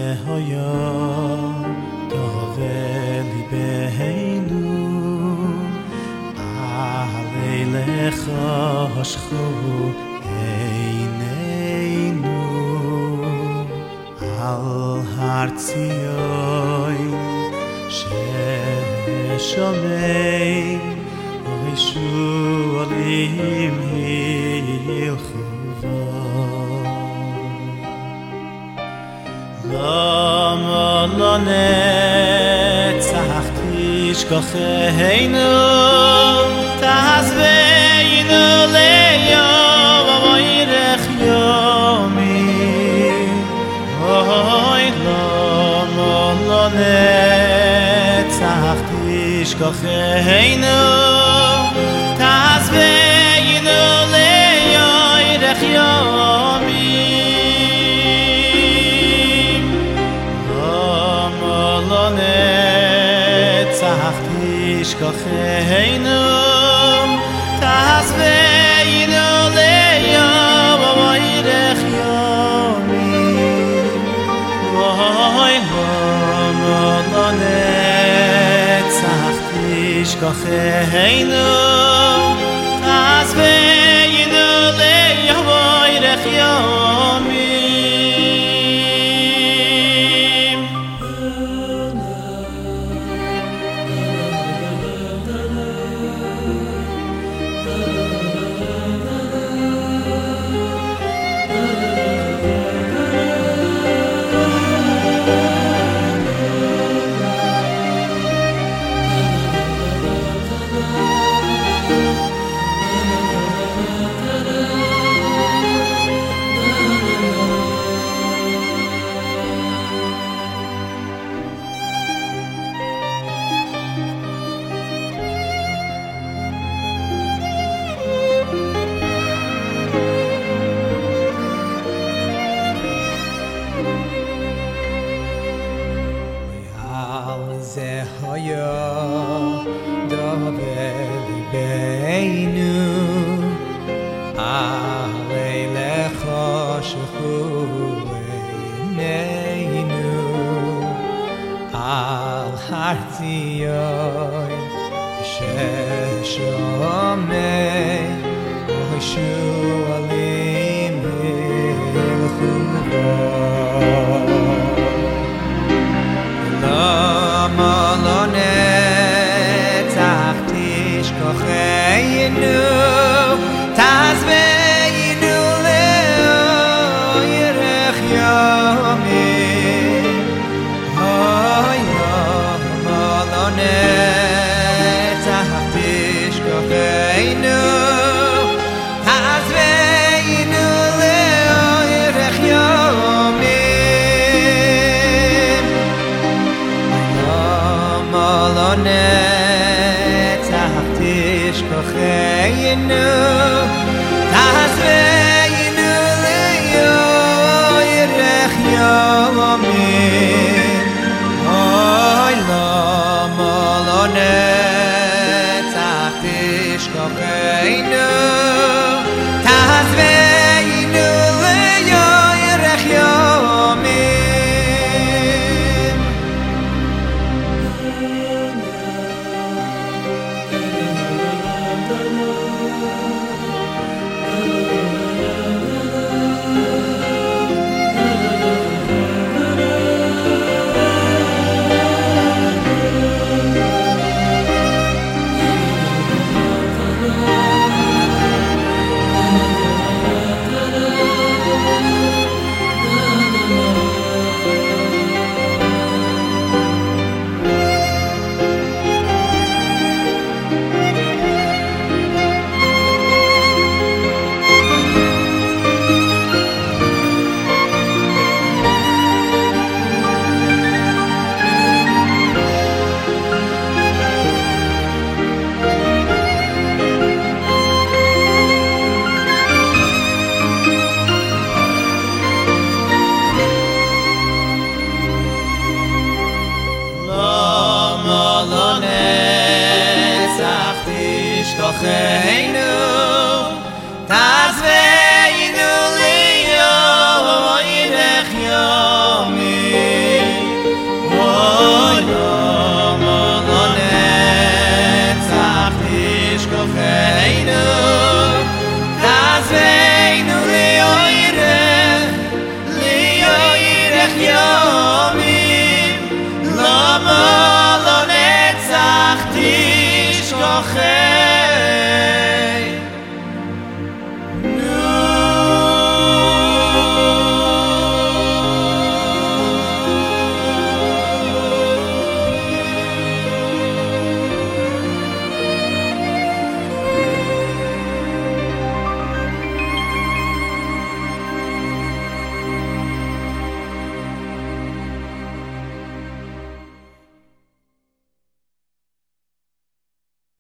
היה תהווה ליבנו עלי לך השכו עינינו על הר ציון ששומם ושועלים הילכו למה לנצח תשכחנו תעזבנו ליום וירך יומי אוי למה לנצח תשכחנו תעזבנו ליום יומי נצח תשכחנו תעזבנו ליום וירך יומי אוי למה לנצח תשכחנו תעזבנו ליום וירך יומי זה היה דובר ליבנו עלי לך שכו עינינו על הר ציון ששומם ושועלים הילכו בו למה לנצח תשכחנו תעזבנו לירך יומי אוי למה לנצח תשכחנו תעזבנו יוחד